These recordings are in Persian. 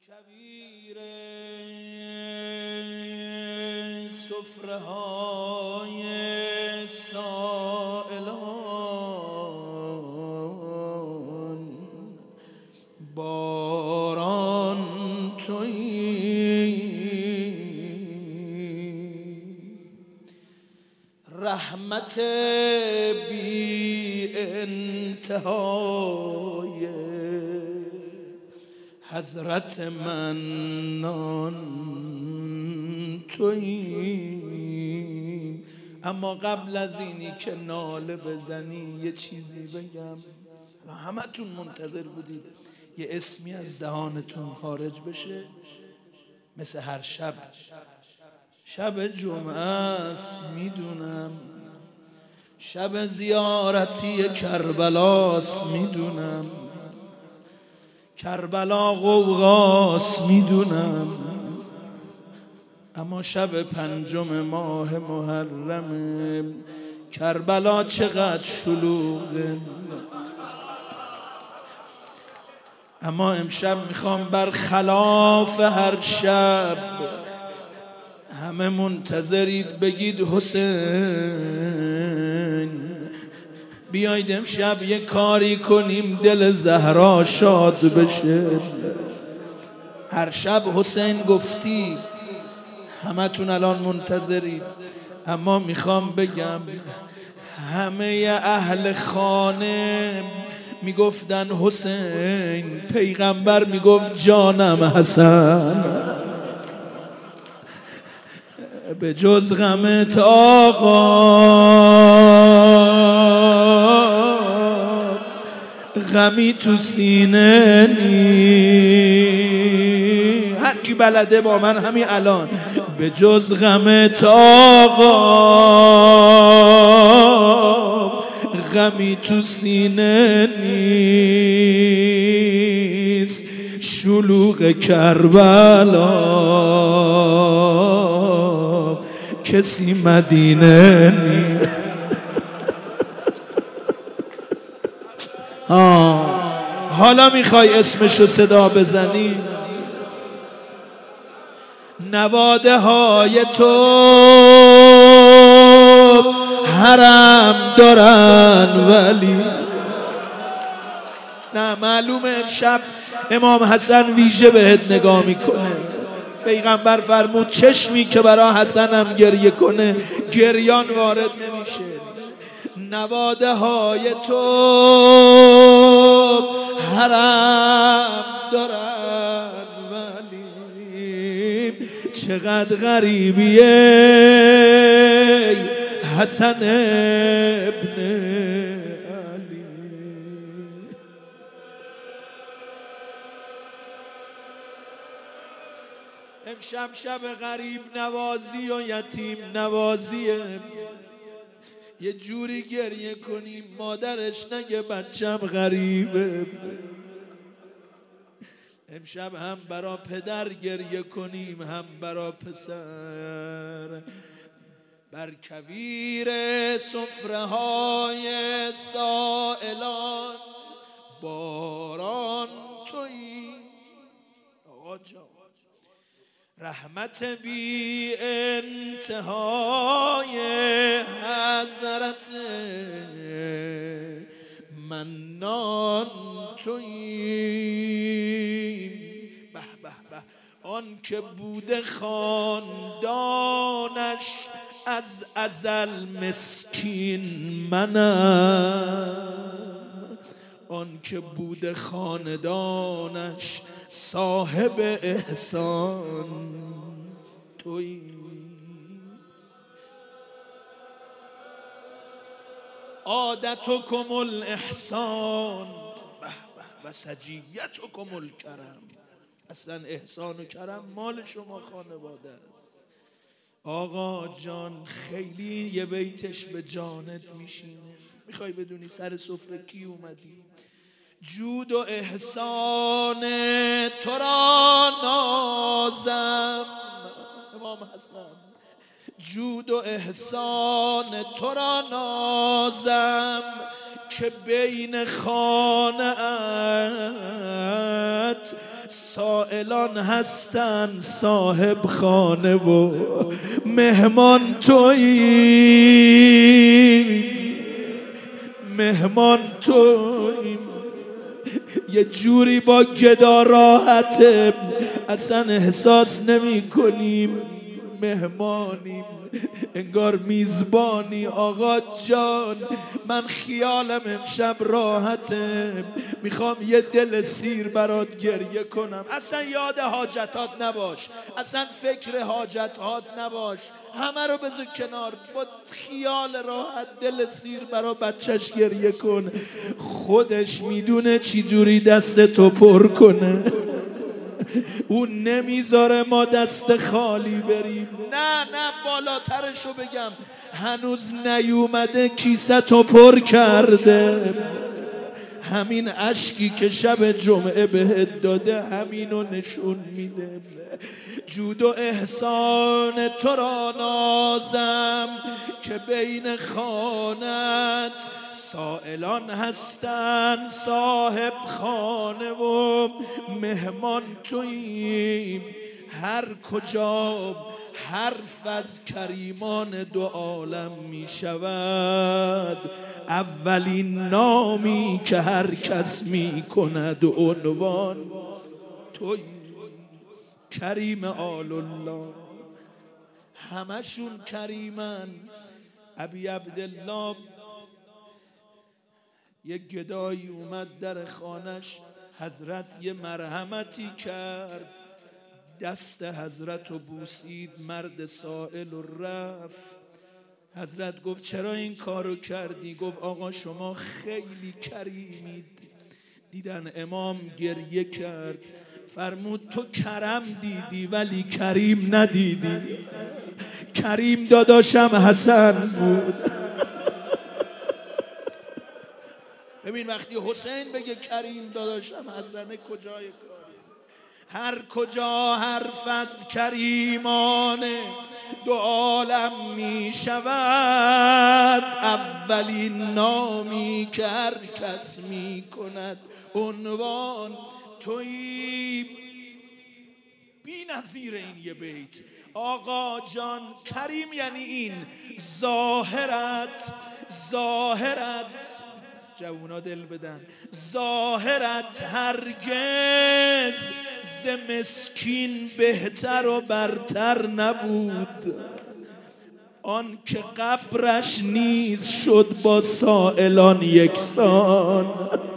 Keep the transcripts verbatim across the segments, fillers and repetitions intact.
کویر سفره های سائلان باران تویی، رحمت بی انتهای حضرت منان تویی. اما قبل از اینی که ناله بزنی یه چیزی بگم. همه تون منتظر بودید یه اسمی از دهانتون خارج بشه، مثل هر شب. شب جمعه است میدونم، شب زیارتی کربلاست میدونم، کربلا غوغاست میدونم، اما شب پنجم ماه محرمه کربلا چقدر شلوغه. اما امشب میخوام برخلاف هر شب، همه منتظرید بگید حسین بیایید امشب یه کاری کنیم دل زهرا شاد بشه. هر شب حسین گفتی، همه تون الان منتظرید، اما میخوام بگم همه اهل خانه میگفتن حسین، پیغمبر میگفت جانم حسن، به جز غمت آقا غمی تو سینه نی. هر کی بلده با من همین الان، به جز غمت آقا غمی تو سینه نیست. شلوغ کربلا کسی مدینه نیست. حالا میخوای اسمشو صدا بزنی؟ نواده های تو حرم دارن ولی نه، معلومه امشب امام حسن ویژه بهت نگاه میکنه. پیغمبر فرمود چشمی که برای حسنم گریه کنه گریان وارد نمیشه. نواده های تو حرم دارن ولی چقدر غریبیه حسن ابن علی. امشب شب غریب نوازی و یتیم نوازیه. یه جوری گریه کنیم مادرش نگه بچم غریبه. امشب هم برا پدر گریه کنیم هم برا پسر. بر کویر سفره های سائلان باران تویی آقا جان، رحمت بی انتهای حضرت منان تویی. به به به آن که بوده خاندانش از ازل مسکین منم، آن که بوده خاندانش صاحب احسان تویی. عادتکم الاحسان و سجیتکم الکرم. اصلا احسان و کرم مال شما خانواده است. آقا جان خیلی یه بیتش به جانت میشینه. میخوای بدونی سر سفره کی اومدی؟ جود و احسان تو را نازم امام حسن، جود و احسان تو را نازم که بین خانه‌ات سائلان هستن صاحب خانه و مهمان توییم، مهمان توییم. یه جوری با گدا راحته اصلا احساس نمی کنیم مهمانیم، انگار میزبانی. آقا جان من خیالم امشب راحته، میخوام یه دل سیر برات گریه کنم. اصلا یاد حاجتات نباش، اصلا فکر حاجتات نباش، همه رو بذار کنار، با خیال راحت دل سیر برا بچهش گریه کن. خودش میدونه چی جوری دست تو پر کنه، اون نمیذاره ما دست خالی بریم. نه نه بالاترشو بگم، هنوز نیومده کیسه تو پر کرده. همین اشکی که شب جمعه بهت داده همینو نشون میده. جود و احسان تو را نازم که بین خانت سائلان هستن صاحب خانه و مهمان توییم. هر کجا حرف از کریمان دو عالم می شود، اولین نامی که هر کس می کند عنوان توی. کریم آل الله، همشون کریمن. ابی عبدالله یه گدایی اومد در خانش، حضرت یه مرحمتی کرد، دست حضرت رو بوسید، مرد سائل و رفت. حضرت گفت چرا این کارو کردی؟ گفت آقا شما خیلی کریمید. دیدن امام گریه کرد، فرمود تو کرم دیدی ولی کریم ندیدی. کریم داداشم حسن بود. ببین وقتی حسین بگه کریم داداشم حسنه کجای کاری؟ هر کجا حرف از کریمان دو عالم می شود، اولین نامی که هر کس می کند عنوان تویی. بی نظیر این یه بیت. آقا جان کریم یعنی این، ظاهرت ظاهرت جوونا دل بدن، ظاهرت هرگز ز مسکین بهتر و برتر نبود. آن که قبرش نیز شد با سائلان یکسان،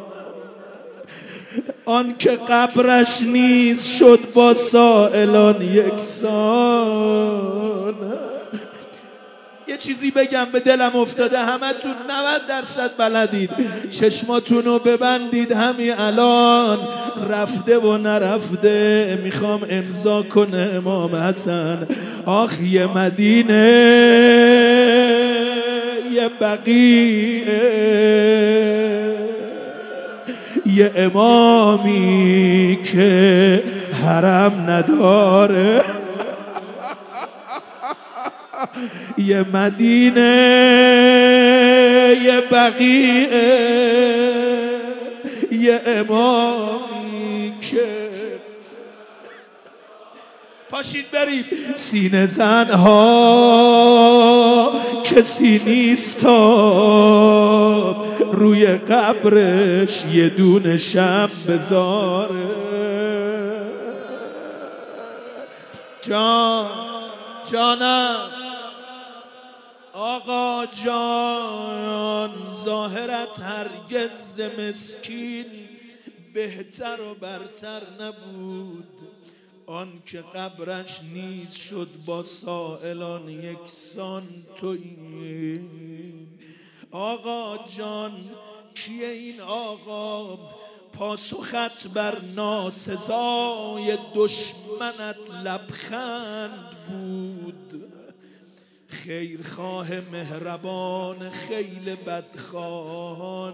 آن که قبرش نیز شد با سائلان یکسان. یه چیزی بگم به دلم افتاده، همه تون نود درصد بلدید، چشماتونو ببندید همین الان، رفته و نرفته میخوام امضا کنه امام حسن. آخ یه مدینه یه بقیه، یه امامی که حرم نداره، یه مدینه یه بقیه، یه امامی که پاشید بریم. سینه زنها کسی نیست روی قبرش یه دونه شم بذاره. جان جانم آقا جان، ظاهرت هرگز مسکین بهتر و برتر نبود. آن که قبرش نیز شد با سائلان یکسان تویی. آقا جان کیه این آقا؟ پاسخت بر ناسزای دشمنت لبخند بود. خیرخواه مهربان خیل بدخواهان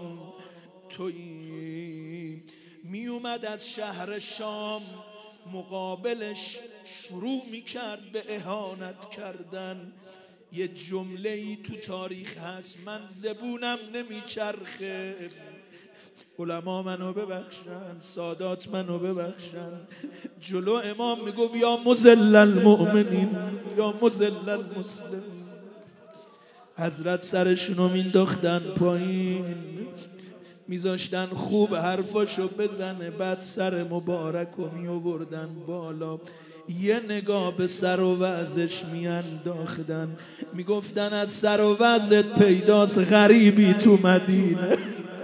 تویی. می اومد از شهر شام، مقابلش شروع می کرد به اهانت کردن. یه جمله ای تو تاریخ هست من زبونم نمی چرخه، علما منو ببخشن، سادات منو ببخشن. جلو امام میگفت یا مذل المؤمنین یا مذل المسلمین. حضرت سرشونو مینداختن پایین، میذاشتن خوب حرفاشو بزنه، بعد سر مبارک رو میووردن بالا، یه نگاه به سر و وضعش میانداختن، میگفتن از سر و وضعت پیداست غریبی تو مدینه،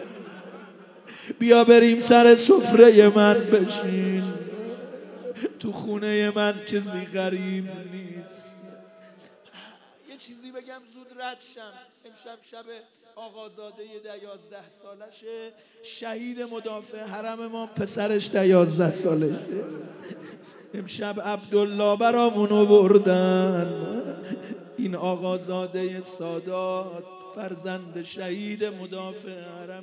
بیا بریم سر سفره من بشین، تو خونه من کسی غریب نیست. یه چیزی بگم زود رد شم. امشب شب آقازاده ده یازده سالشه، شهید مدافع حرم ما پسرش ده یازده سالشه. امشب عبدالله برامون آوردن. این آقازاده سادات فرزند شهید مدافع حرم.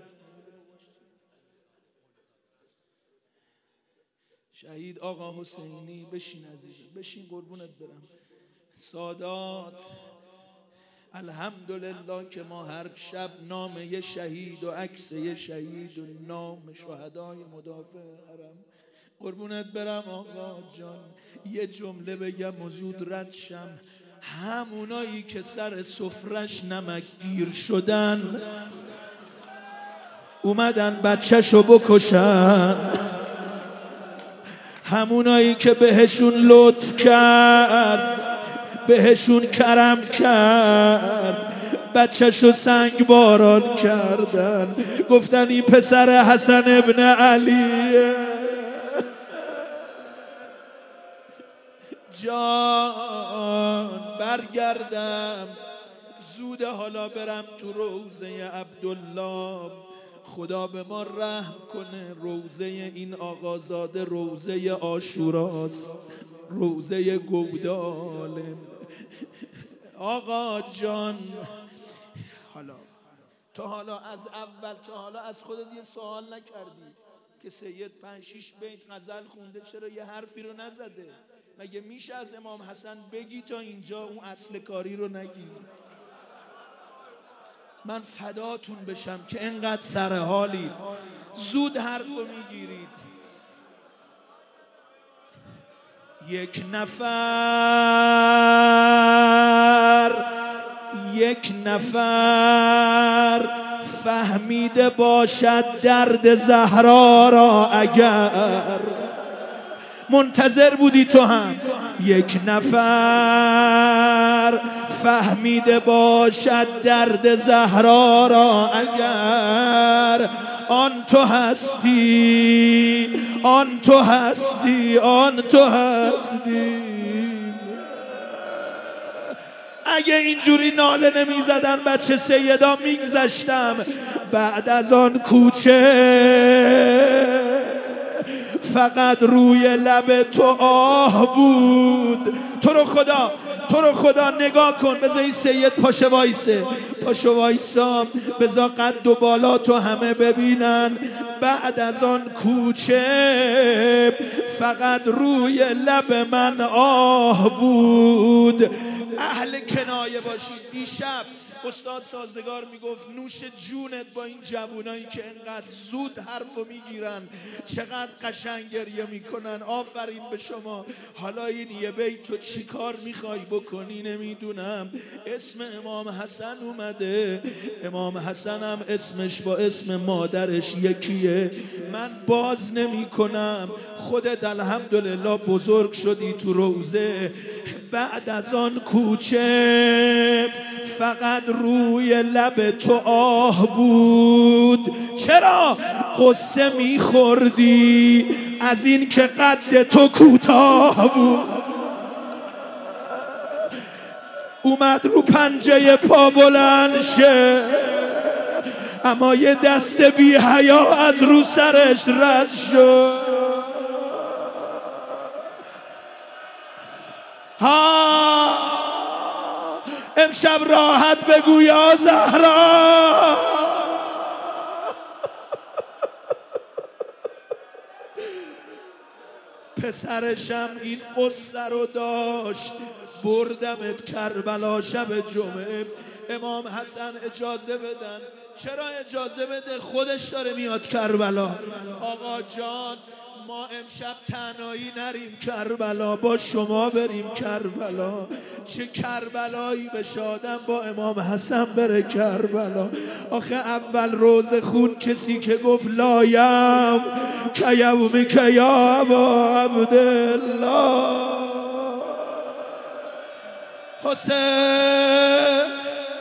شهید آقا حسینی. بشین عزیزم، بشین قربونت برم. سادات الحمدلله که ما هر شب نام یه شهید و عکس یه شهید و نام شهدای مدافع حرم. قربونت برم آقا جان. یه جمله بگم و زود رد شم. همونایی که سر سفرش نمک گیر شدن اومدن بچه‌شو بکشن، همونایی که بهشون لطف کرد، بهشون کرم کرد، بچه‌شو سنگ باران کردن، گفتن این پسر حسن ابن علیه. جان برگردم زوده، حالا برم تو روضه عبدالله. خدا به ما رحم کنه. روضه این آقازاده روضه عاشوراست، روضه گوداله. آقا جان، حالا تا حالا از اول تا حالا از خودت یه سوال نکردی که سید پنج شیش بیت غزل خونده چرا یه حرفی رو نزده؟ مگه میشه از امام حسن بگی تا اینجا اون اصل کاری رو نگی؟ من فداتون بشم که انقدر سر حالی زود حرف رو میگیرید. یک نفر یک نفر فهمیده باشد درد زهرا را، اگر منتظر بودی تو هم. یک نفر فهمیده باشد درد زهرا را، اگر آن تو هستی، آن تو هستی، آن تو هستی. اگه اینجوری ناله نمی زدن بچه سیدا میگذشتم. بعد از آن کوچه فقط روی لب تو آه بود. تو رو خدا، تو رو خدا نگاه کن. بذار این سید پاشه وایسه، پاشه وایسا، بذار قد و بالا تو همه ببینن. بعد از آن کوچه فقط روی لب من آه بود. اهل کنایه باشید. دیشب استاد سازگار میگفت نوش جونت با این جوونایی که انقدر زود حرفو میگیرن، چقدر قشنگ گریه میکنن. آفرین به شما. حالا این یه بیت تو چی کار میخوای بکنی نمیدونم. اسم امام حسن اومده. امام حسن هم اسمش با اسم مادرش یکیه. من باز نمی کنم. خودت الحمدلله بزرگ شدی تو روضه. بعد از آن کوچه فقط روی لب تو آه بود. چرا قصه میخوردی از این که قد تو کوتاه بود؟ اومد رو پنجه پا بلند شه، اما یه دست بی حیا از رو سرش رد شد. ها امشب راحت بگو یا زهرا. پسرشم این قصه رو داشت. بردمت کربلا شب جمعه. امام حسن اجازه بدن. چرا اجازه بده؟ خودش داره میاد کربلا. آقا جان ما امشب تنهایی نریم کربلا، با شما بریم کربلا. چه کربلایی بشه آدم با امام حسن بره کربلا. آخه اول روز خون کسی که گفت لایم که یومی که یا ابا عبدالله حسین،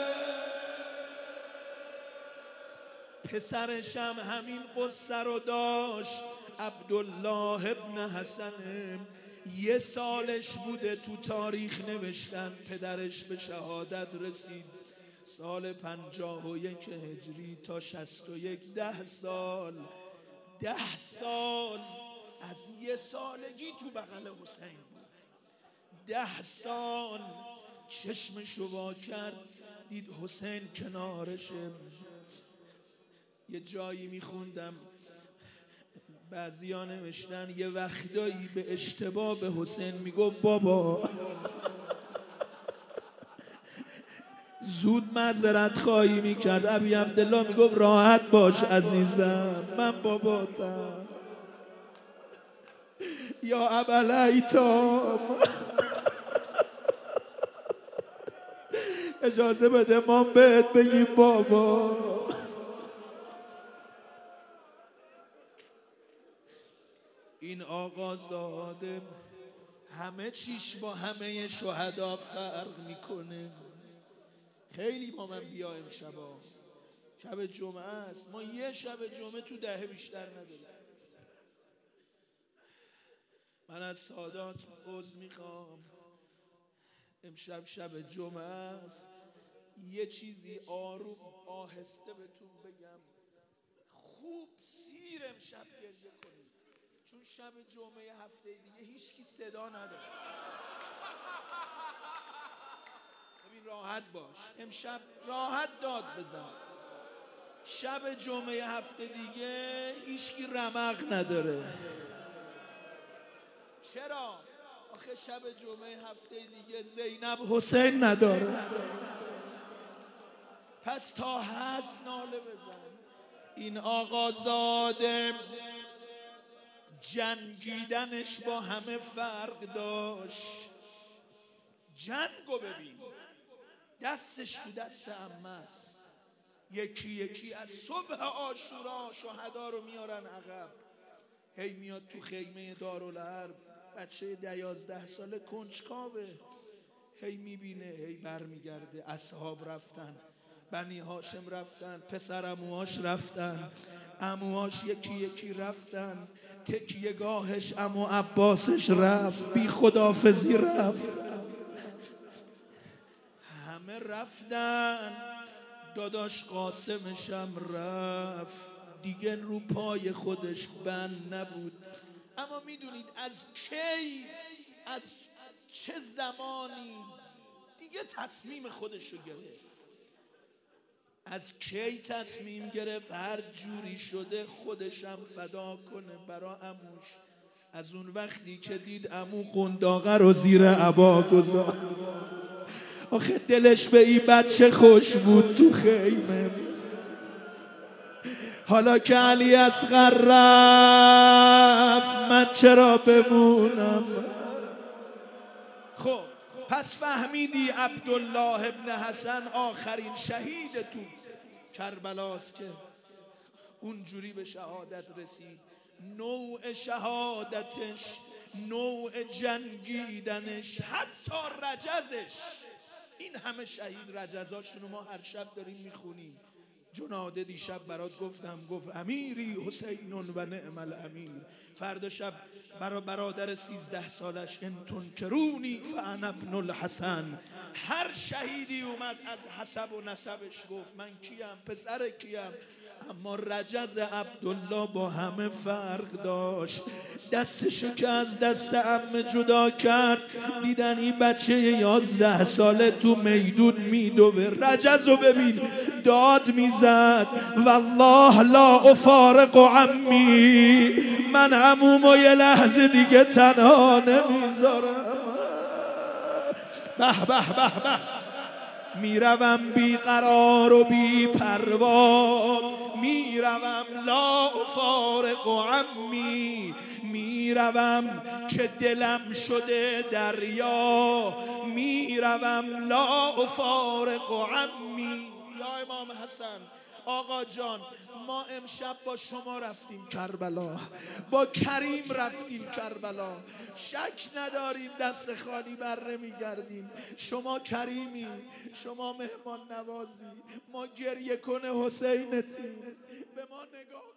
پسرشم همین قصه رو داشت. عبدالله ابن حسن یه سالش بوده، تو تاریخ نوشتن پدرش به شهادت رسید سال پنجاه و یک هجری تا شصت و یک، ده سال ده سال از یه سالگی تو بغل حسین بود. ده سال چشمشو وا کرد دید حسین کنارشه. یه جایی میخوندم بعضی ها نوشتن یه وقتایی به اشتباه به حسین میگفت بابا، زود معذرت خواهی میکرد. ابی عبدالله میگفت راحت باش عزیزم، من باباتم. یا ابوالایتام اجازه بده ما بهت بگیم بابا. این آقازاده همه چیش با همه شهدا فرق میکنه. خیلی با من بیا امشبا، شب جمعه است، ما یه شب جمعه تو دهه بیشتر نداریم. من از سادات عذر میخوام، امشب شب جمعه است، یه چیزی آروم آهسته بهتون بگم. خوب سیر امشب گریه کنید، چون شب جمعه هفته دیگه هیچ کی صدا نداره. ببین راحت باش، امشب راحت داد بزن. شب جمعه هفته دیگه هیچ کی رمق نداره. چرا؟ آخه شب جمعه هفته دیگه زینب حسین نداره. پس تا هست ناله بزن. این آقازاده جنگیدنش با همه فرق داشت. جنگو ببین، دستش تو دست عمه است. یکی یکی از صبح عاشورا شهدا رو میارن عقب. هی میاد تو خیمه دارالحرب، بچه ده یازده ساله کنجکاوه، هی میبینه، هی برمیگرده. اصحاب رفتن، بنی هاشم رفتن، پسر عموهاش رفتن، عموهاش یکی یکی رفتن، تکیه گاهش عمو عباسش رفت، بی خداحافظی رفت، همه رفتن. داداش قاسمشم رفت، دیگه رو پای خودش بند نبود. اما میدونید از کی، از چه زمانی دیگه تصمیم خودشو گرفت؟ از کی تصمیم گرفت هر جوری شده خودشم فدا کنه برا عموش؟ از اون وقتی که دید عمو قنداقه رو زیر عبا گذاشت. آخه دلش به این بچه خوش بود تو خیمه. حالا که علی اصغر رفت من چرا بمونم؟ خب پس فهمیدی عبدالله ابن حسن آخرین شهید تو کربلاست که اونجوری به شهادت رسید. نوع شهادتش، نوع جنگیدنش، حتی رجزش. این همه شهید رجزاشون رو ما هر شب داریم میخونیم. جناده دیشب برات گفتم، گفت امیری حسین و نعم الامیر. فردا شب برا برادر سیزده سالش ان تنکرونی فانا ابن الحسن. هر شهیدی اومد از حسب و نسبش گفت من کیم، پسر کیم. اما رجز عبدالله با همه فرق داشت. دستشو که از دست عمه جدا کرد، دیدن این بچه یازده ساله تو میدون میدوه. رجزو ببین داد میزد والله لا افارق عمی، من عمومو یه لحظه دیگه تنها نمیذارم. به به به به میروم بیقرار و بی پروا، میروم لا افارق عمی، میروم که دلم شده دریا، میروم لا افارق عمی. یا امام حسن، آقا جان، ما امشب با شما رفتیم کربلا، با کریم رفتیم کربلا، شک نداریم دست خالی بر نمیگردیم. شما کریمی، شما مهمان نوازی، ما گریه کن حسینتیم، به ما نگاه